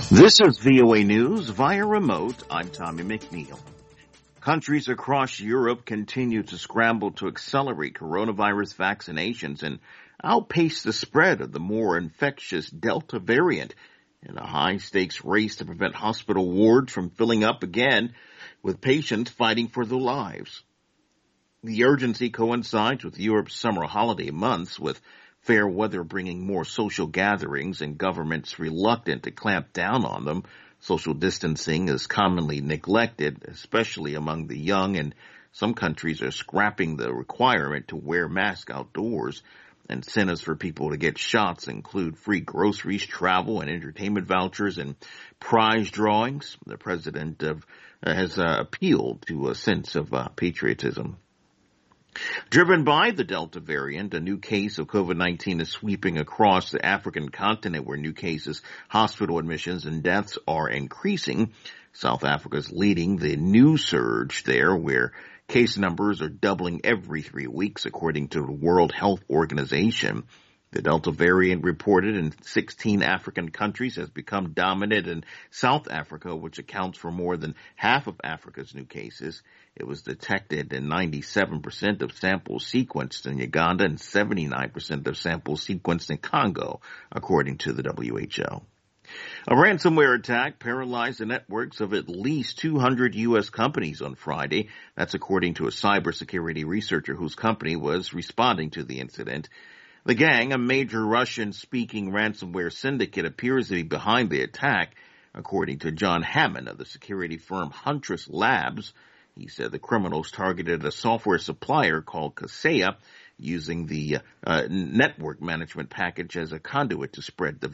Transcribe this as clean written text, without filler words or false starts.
This is VOA News via remote. I'm Tommy McNeil. Countries across Europe continue to scramble to accelerate coronavirus vaccinations and outpace the spread of the more infectious Delta variant in a high-stakes race to prevent hospital wards from filling up again with patients fighting for their lives. The urgency coincides with Europe's summer holiday months, with fair weather bringing more social gatherings and governments reluctant to clamp down on them. Social distancing is commonly neglected, especially among the young, and some countries are scrapping the requirement to wear masks outdoors. Incentives for people to get shots include free groceries, travel, and entertainment vouchers, and prize drawings. The president has appealed to a sense of patriotism. Driven by the Delta variant, a new case of COVID-19 is sweeping across the African continent, where new cases, hospital admissions, and deaths are increasing. South Africa is leading the new surge there, where case numbers are doubling every 3 weeks, according to the World Health Organization. The Delta variant, reported in 16 African countries, has become dominant in South Africa, which accounts for more than half of Africa's new cases. It was detected in 97% of samples sequenced in Uganda and 79% of samples sequenced in Congo, according to the WHO. A ransomware attack paralyzed the networks of at least 200 U.S. companies on Friday. That's according to a cybersecurity researcher whose company was responding to the incident. The gang, a major Russian-speaking ransomware syndicate, appears to be behind the attack, according to John Hammond of the security firm Huntress Labs. He said the criminals targeted a software supplier called Kaseya, using the network management package as a conduit to spread the